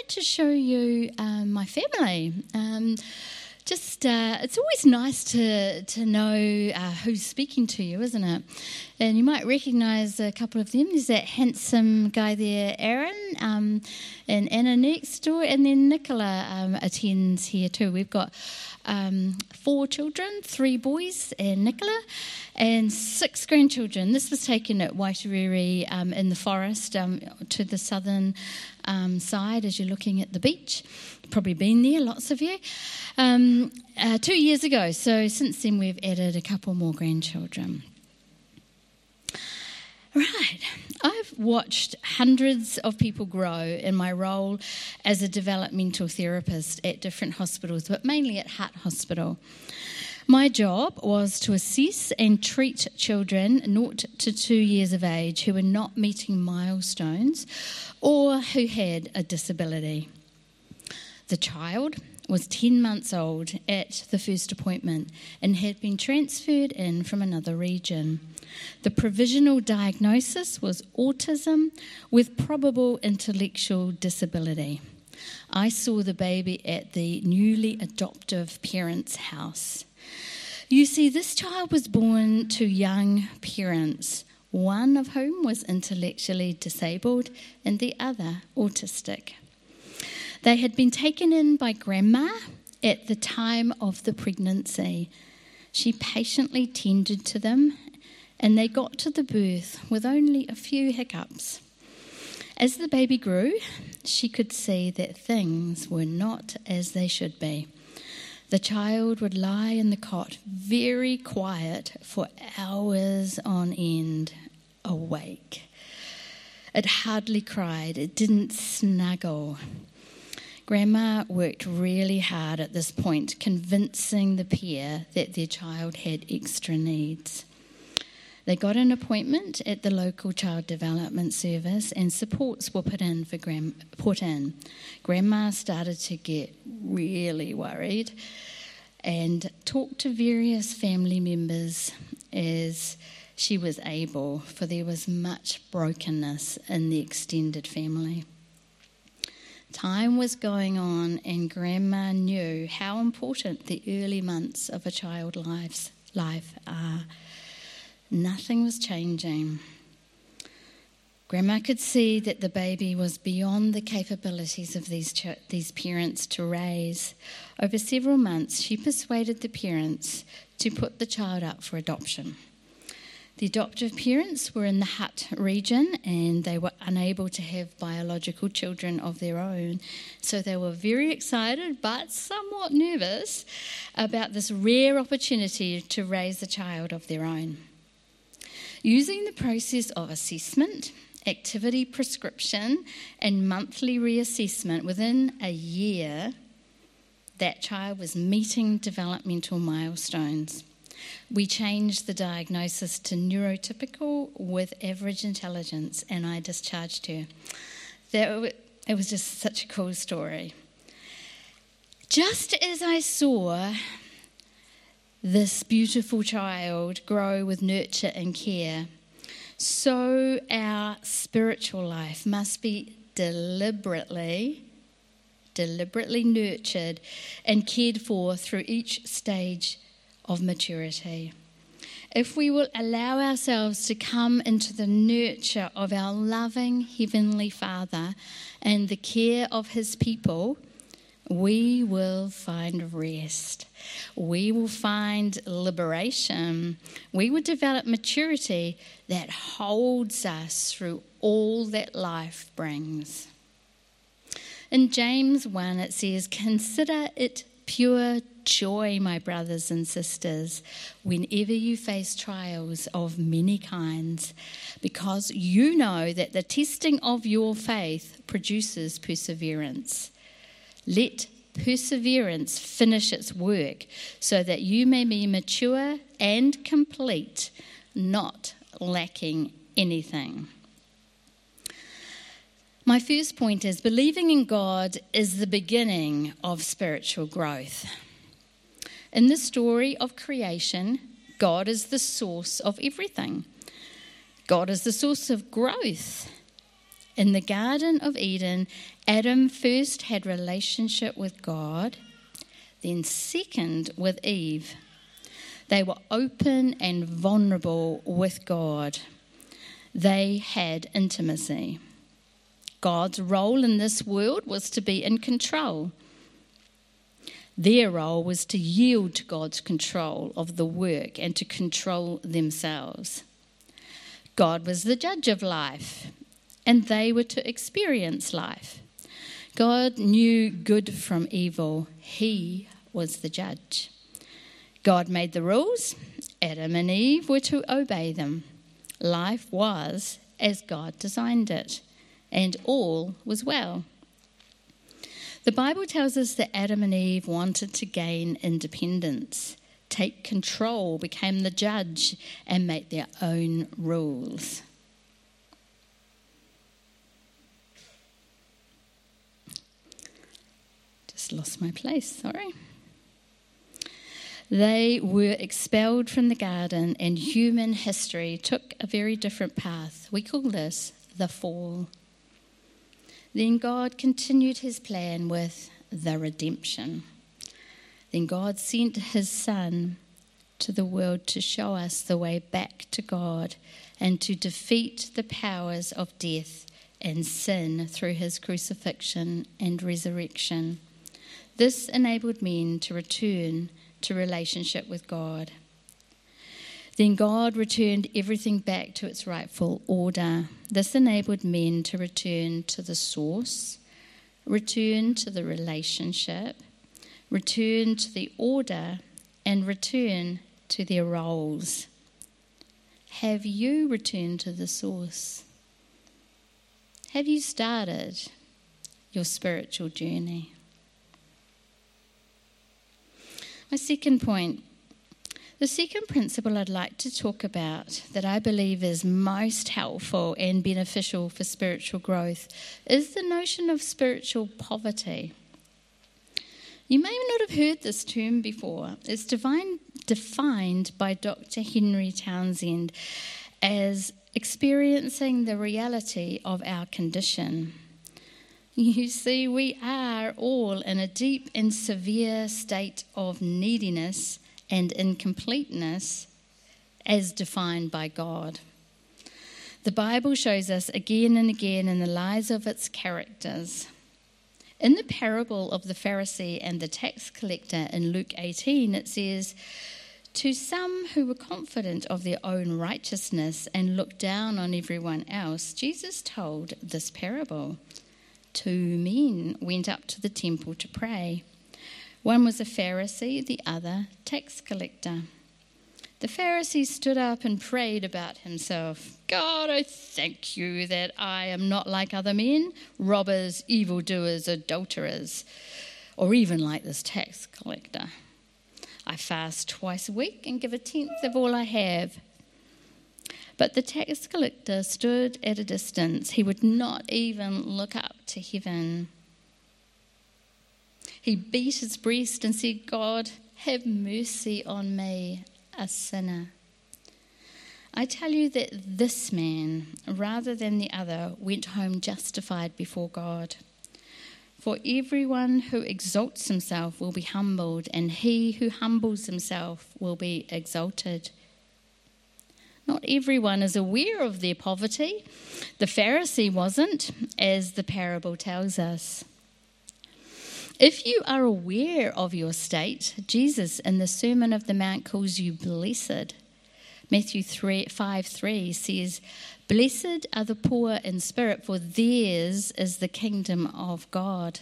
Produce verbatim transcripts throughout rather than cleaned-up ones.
glad to show you um, my family. Um, just, uh, it's always nice to to know uh, who's speaking to you, isn't it? And you might recognise a couple of them. There's that handsome guy there, Aaron, um, and Anna next door, and then Nicola um, attends here too. We've got um, four children, three boys and Nicola, and six grandchildren. This was taken at Waitariri um, in the forest um, to the southern um, side as you're looking at the beach. You've probably been there, lots of you. Um, uh, two years ago, so since then we've added a couple more grandchildren. Right, I've watched hundreds of people grow in my role as a developmental therapist at different hospitals, but mainly at Hutt Hospital. My job was to assess and treat children zero to two years of age who were not meeting milestones or who had a disability. The child was ten months old at the first appointment and had been transferred in from another region. The provisional diagnosis was autism with probable intellectual disability. I saw the baby at the newly adoptive parents' house. You see, this child was born to young parents, one of whom was intellectually disabled and the other autistic. They had been taken in by Grandma at the time of the pregnancy. She patiently tended to them, and they got to the birth with only a few hiccups. As the baby grew, she could see that things were not as they should be. The child would lie in the cot, very quiet, for hours on end, awake. It hardly cried, it didn't snuggle. Grandma worked really hard at this point, convincing the pair that their child had extra needs. They got an appointment at the local child development service and supports were put in for Gram- put in. Grandma started to get really worried and talked to various family members as she was able, for there was much brokenness in the extended family. Time was going on and Grandma knew how important the early months of a child's life, life are. Nothing was changing. Grandma could see that the baby was beyond the capabilities of these ch- these parents to raise. Over several months, she persuaded the parents to put the child up for adoption. The adoptive parents were in the Hutt region and they were unable to have biological children of their own. So they were very excited but somewhat nervous about this rare opportunity to raise a child of their own. Using the process of assessment, activity prescription and monthly reassessment, within a year, that child was meeting developmental milestones. We changed the diagnosis to neurotypical with average intelligence, and I discharged her. That, it was just such a cool story. Just as I saw this beautiful child grow with nurture and care, so our spiritual life must be deliberately, deliberately nurtured and cared for through each stage of maturity. If we will allow ourselves to come into the nurture of our loving Heavenly Father and the care of His people, we will find rest. We will find liberation. We will develop maturity that holds us through all that life brings. In James one, it says, "Consider it pure joy, my brothers and sisters, whenever you face trials of many kinds, because you know that the testing of your faith produces perseverance. Let perseverance finish its work, so that you may be mature and complete, not lacking anything." My first point is believing in God is the beginning of spiritual growth. In the story of creation, God is the source of everything. God is the source of growth. In the Garden of Eden, Adam first had relationship with God, then second with Eve. They were open and vulnerable with God. They had intimacy. God's role in this world was to be in control. Their role was to yield to God's control of the work and to control themselves. God was the judge of life, and they were to experience life. God knew good from evil. He was the judge. God made the rules. Adam and Eve were to obey them. Life was as God designed it, and all was well. The Bible tells us that Adam and Eve wanted to gain independence, take control, became the judge, and make their own rules. Just lost my place, sorry. They were expelled from the garden, and human history took a very different path. We call this the fall. Then God continued his plan with the redemption. Then God sent his Son to the world to show us the way back to God and to defeat the powers of death and sin through his crucifixion and resurrection. This enabled men to return to relationship with God. Then God returned everything back to its rightful order. This enabled men to return to the source, return to the relationship, return to the order, and return to their roles. Have you returned to the source? Have you started your spiritual journey? My second point, the second principle I'd like to talk about that I believe is most helpful and beneficial for spiritual growth is the notion of spiritual poverty. You may not have heard this term before. It's divine, defined by Doctor Henry Townsend as experiencing the reality of our condition. You see, we are all in a deep and severe state of neediness and incompleteness as defined by God. The Bible shows us again and again in the lives of its characters. In the parable of the Pharisee and the tax collector in Luke eighteen, it says, "To some who were confident of their own righteousness and looked down on everyone else, Jesus told this parable. Two men went up to the temple to pray. One was a Pharisee, the other tax collector. The Pharisee stood up and prayed about himself. 'God, I thank you that I am not like other men, robbers, evildoers, adulterers, or even like this tax collector. I fast twice a week and give a tenth of all I have.' But the tax collector stood at a distance. He would not even look up to heaven. He beat his breast and said, 'God, have mercy on me, a sinner.' I tell you that this man, rather than the other, went home justified before God. For everyone who exalts himself will be humbled, and he who humbles himself will be exalted. Not everyone is aware of their poverty. The Pharisee wasn't, as the parable tells us. If you are aware of your state, Jesus in the Sermon of the Mount calls you blessed. Matthew five three says, "Blessed are the poor in spirit, for theirs is the kingdom of God."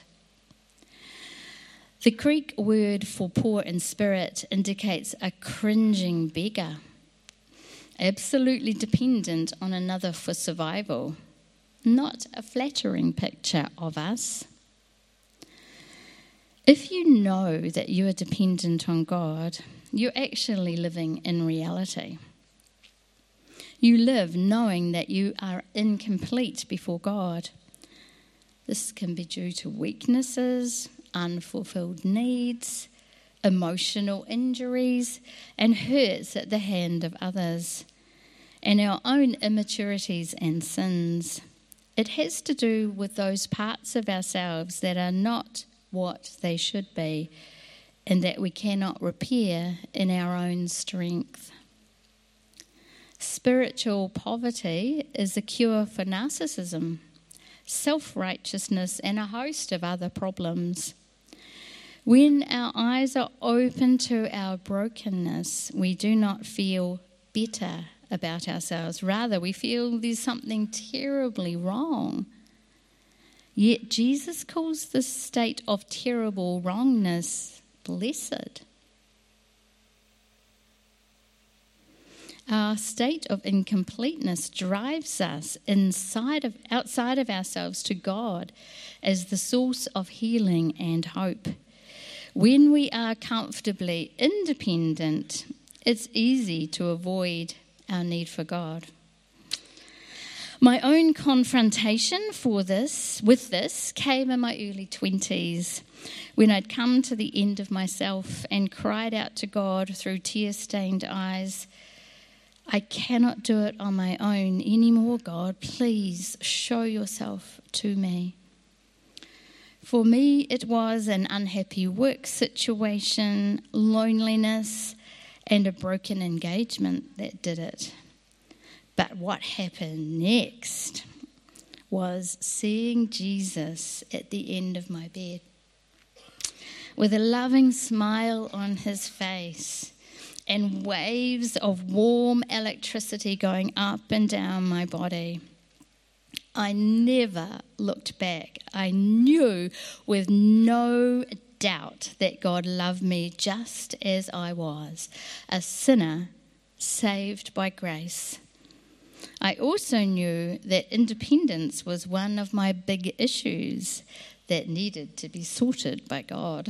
The Greek word for poor in spirit indicates a cringing beggar, absolutely dependent on another for survival, not a flattering picture of us. If you know that you are dependent on God, you're actually living in reality. You live knowing that you are incomplete before God. This can be due to weaknesses, unfulfilled needs, emotional injuries, and hurts at the hand of others, and our own immaturities and sins. It has to do with those parts of ourselves that are not what they should be and that we cannot repair in our own strength. Spiritual poverty is a cure for narcissism, self-righteousness, and a host of other problems. When our eyes are open to our brokenness, we do not feel better about ourselves. Rather, we feel there's something terribly wrong. Yet Jesus calls this state of terrible wrongness blessed. Our state of incompleteness drives us inside of, outside of ourselves to God as the source of healing and hope. When we are comfortably independent, it's easy to avoid our need for God. My own confrontation for this, with this came in my early twenties, when I'd come to the end of myself and cried out to God through tear-stained eyes, I cannot do it on my own anymore, God. Please show yourself to me. For me, it was an unhappy work situation, loneliness, and a broken engagement that did it. But what happened next was seeing Jesus at the end of my bed with a loving smile on his face and waves of warm electricity going up and down my body. I never looked back. I knew with no doubt that God loved me just as I was, a sinner saved by grace. I also knew that independence was one of my big issues that needed to be sorted by God.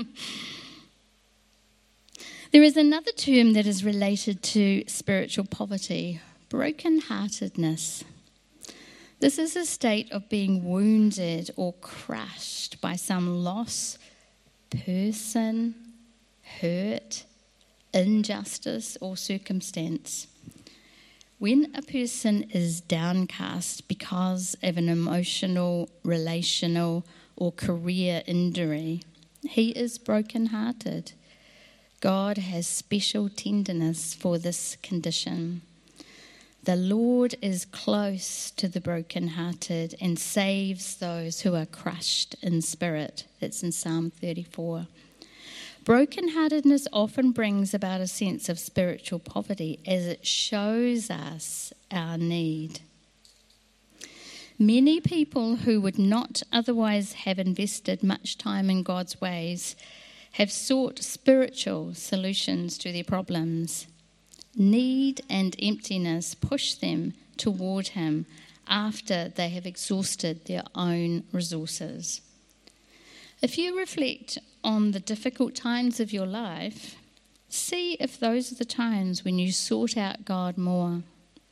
There is another term that is related to spiritual poverty, brokenheartedness. This is a state of being wounded or crushed by some loss, person, hurt, injustice, or circumstance. When a person is downcast because of an emotional, relational, or career injury, he is brokenhearted. God has special tenderness for this condition. The Lord is close to the brokenhearted and saves those who are crushed in spirit. It's in Psalm thirty-four. Brokenheartedness often brings about a sense of spiritual poverty as it shows us our need. Many people who would not otherwise have invested much time in God's ways have sought spiritual solutions to their problems. Need and emptiness push them toward him after they have exhausted their own resources. If you reflect on the difficult times of your life, see if those are the times when you sought out God more.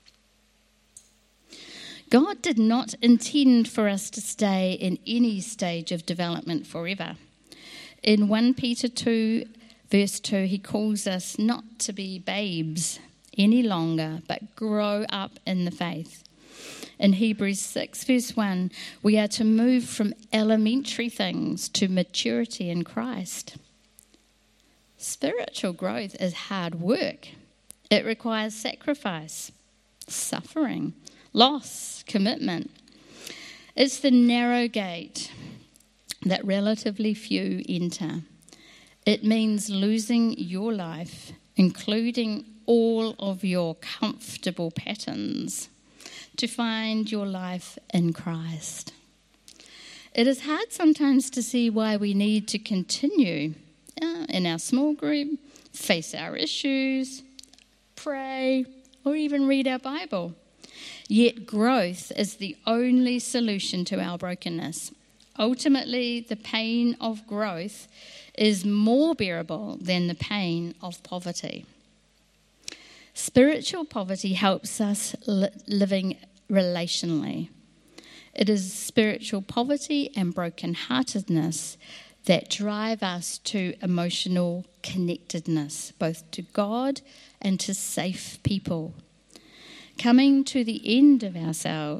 God did not intend for us to stay in any stage of development forever. In First Peter two, verse two, he calls us not to be babes any longer, but grow up in the faith. In Hebrews six, verse one, we are to move from elementary things to maturity in Christ. Spiritual growth is hard work. It requires sacrifice, suffering, loss, commitment. It's the narrow gate that relatively few enter. It means losing your life, including all of your comfortable patterns, to find your life in Christ. It is hard sometimes to see why we need to continue uh, in our small group, face our issues, pray, or even read our Bible. Yet growth is the only solution to our brokenness. Ultimately, the pain of growth is more bearable than the pain of poverty. Spiritual poverty helps us li- living relationally. It is spiritual poverty and brokenheartedness that drive us to emotional connectedness, both to God and to safe people. Coming to the end of ourselves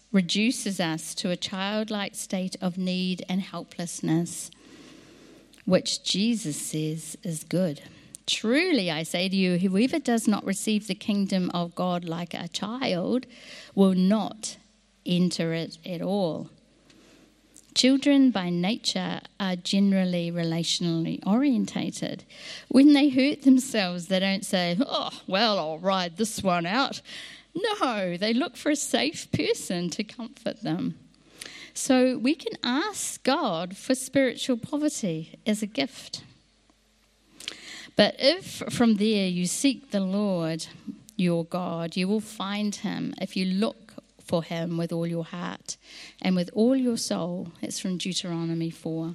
reduces us to a childlike state of need and helplessness, which Jesus says is good. Truly, I say to you, whoever does not receive the kingdom of God like a child will not enter it at all. Children by nature are generally relationally orientated. When they hurt themselves, they don't say, oh, well, I'll ride this one out. No, they look for a safe person to comfort them. So we can ask God for spiritual poverty as a gift. But if from there you seek the Lord your God, you will find him if you look for him with all your heart and with all your soul. It's from Deuteronomy four.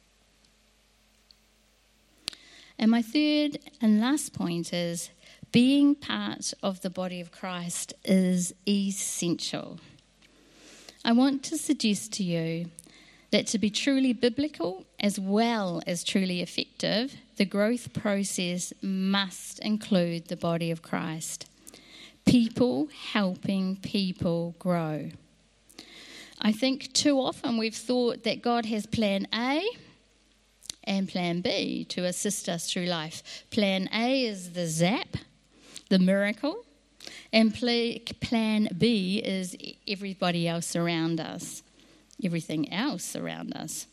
And my third and last point is being part of the body of Christ is essential. I want to suggest to you that to be truly biblical as well as truly effective, the growth process must include the body of Christ. People helping people grow. I think too often we've thought that God has plan A and plan B to assist us through life. Plan A is the zap, the miracle, and plan B is everybody else around us, everything else around us.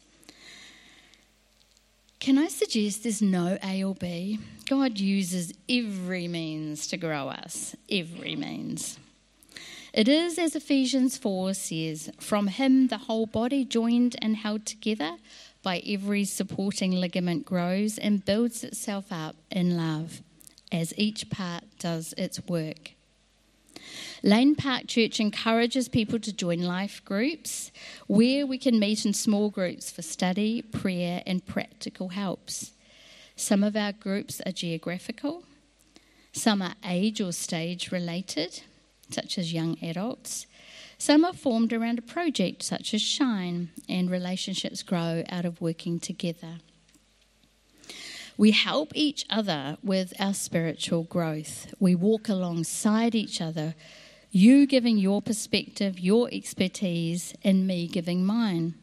Can I suggest there's no A or B? God uses every means to grow us, every means. It is, as Ephesians four says, from him the whole body joined and held together by every supporting ligament grows and builds itself up in love as each part does its work. Lane Park Church encourages people to join life groups where we can meet in small groups for study, prayer and practical helps. Some of our groups are geographical, some are age or stage related, such as young adults. Some are formed around a project such as Shine, and relationships grow out of working together. We help each other with our spiritual growth. We walk alongside each other, you giving your perspective, your expertise, and me giving mine.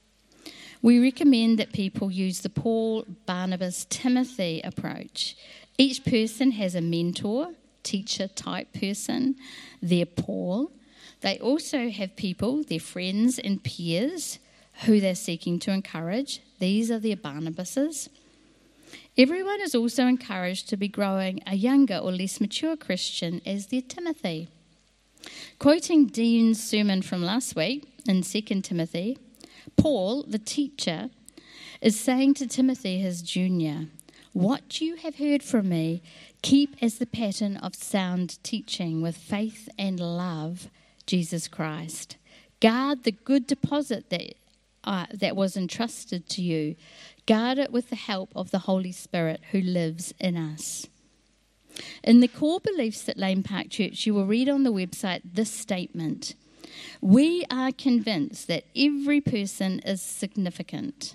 We recommend that people use the Paul, Barnabas, Timothy approach. Each person has a mentor, teacher type person, their Paul. They also have people, their friends and peers, who they're seeking to encourage. These are their Barnabases. Everyone is also encouraged to be growing a younger or less mature Christian as their Timothy. Quoting Dean's sermon from last week in Second Timothy, Paul, the teacher, is saying to Timothy, his junior, "What you have heard from me, keep as the pattern of sound teaching with faith and love, Jesus Christ. Guard the good deposit that uh, that was entrusted to you. Guard it with the help of the Holy Spirit who lives in us." In the core beliefs at Lane Park Church, you will read on the website this statement: "We are convinced that every person is significant."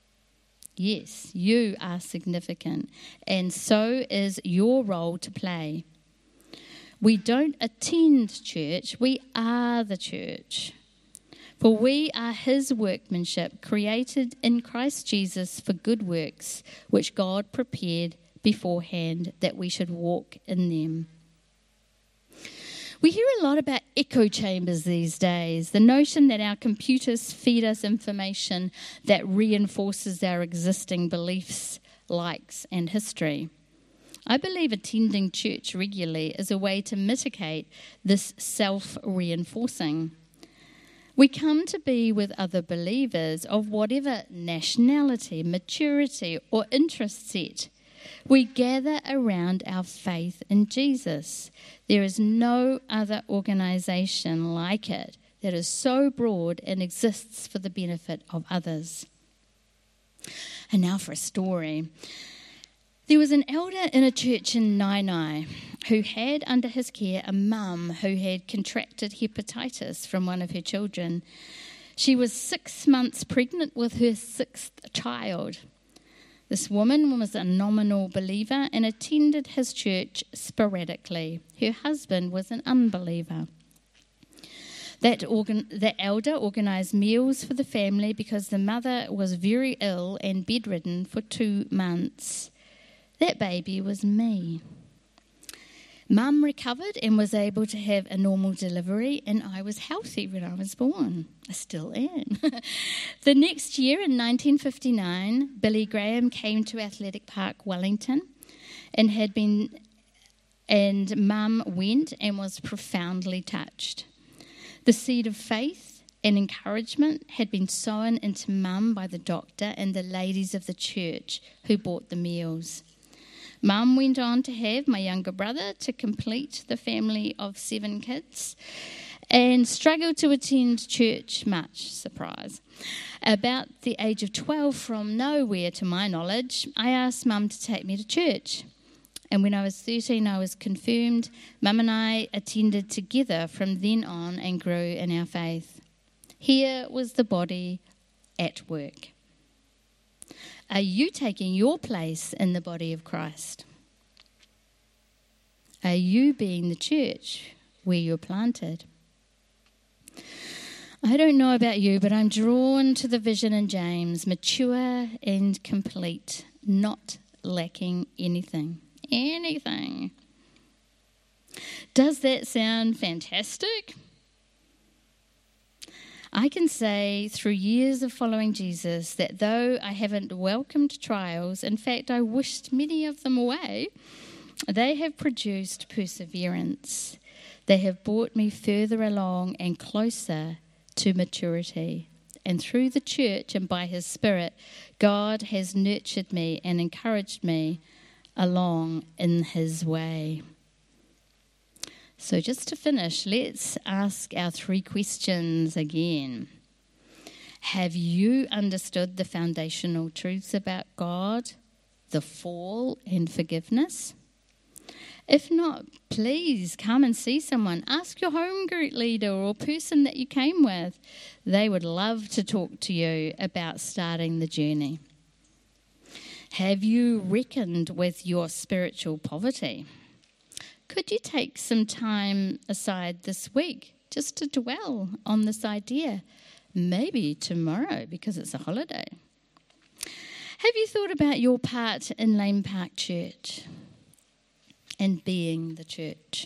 Yes, you are significant, and so is your role to play. We don't attend church, we are the church. For we are his workmanship, created in Christ Jesus for good works, which God prepared beforehand that we should walk in them. We hear a lot about echo chambers these days, the notion that our computers feed us information that reinforces our existing beliefs, likes, and history. I believe attending church regularly is a way to mitigate this self-reinforcing. We come to be with other believers of whatever nationality, maturity, or interest set. We gather around our faith in Jesus. There is no other organisation like it that is so broad and exists for the benefit of others. And now for a story. There was an elder in a church in Nainai who had under his care a mum who had contracted hepatitis from one of her children. She was six months pregnant with her sixth child. This woman was a nominal believer and attended his church sporadically. Her husband was an unbeliever. That, organ- that elder organised meals for the family because the mother was very ill and bedridden for two months. That baby was me. Mum recovered and was able to have a normal delivery, and I was healthy when I was born. I still am. The next year, in nineteen fifty-nine, Billy Graham came to Athletic Park, Wellington, and had been, and Mum went and was profoundly touched. The seed of faith and encouragement had been sown into Mum by the doctor and the ladies of the church who bought the meals. Mum went on to have my younger brother to complete the family of seven kids and struggled to attend church much, surprise. About the age of twelve, from nowhere to my knowledge, I asked Mum to take me to church. And when I was thirteen, I was confirmed. Mum and I attended together from then on and grew in our faith. Here was the body at work. Are you taking your place in the body of Christ? Are you being the church where you're planted? I don't know about you, but I'm drawn to the vision in James, mature and complete, not lacking anything. Anything. Does that sound fantastic? I can say through years of following Jesus that though I haven't welcomed trials, in fact I wished many of them away, they have produced perseverance. They have brought me further along and closer to maturity. And through the church and by His Spirit, God has nurtured me and encouraged me along in His way. So just to finish, let's ask our three questions again. Have you understood the foundational truths about God, the fall, and forgiveness? If not, please come and see someone. Ask your home group leader or person that you came with. They would love to talk to you about starting the journey. Have you reckoned with your spiritual poverty? Could you take some time aside this week just to dwell on this idea? Maybe tomorrow because it's a holiday. Have you thought about your part in Lane Park Church and being the church?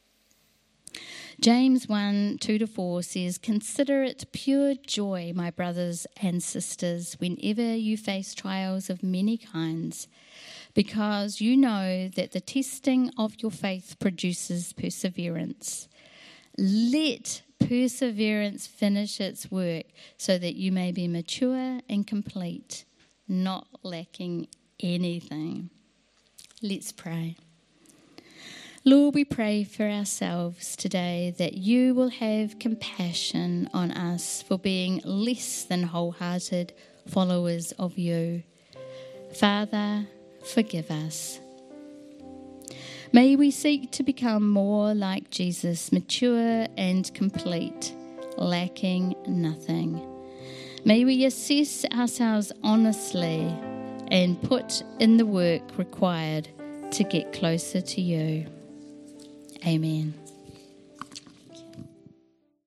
James one, two to four says, "Consider it pure joy, my brothers and sisters, whenever you face trials of many kinds, because you know that the testing of your faith produces perseverance. Let perseverance finish its work so that you may be mature and complete, not lacking anything." Let's pray. Lord, we pray for ourselves today that you will have compassion on us for being less than wholehearted followers of you. Father, forgive us. May we seek to become more like Jesus, mature and complete, lacking nothing. May we assess ourselves honestly and put in the work required to get closer to you. Amen.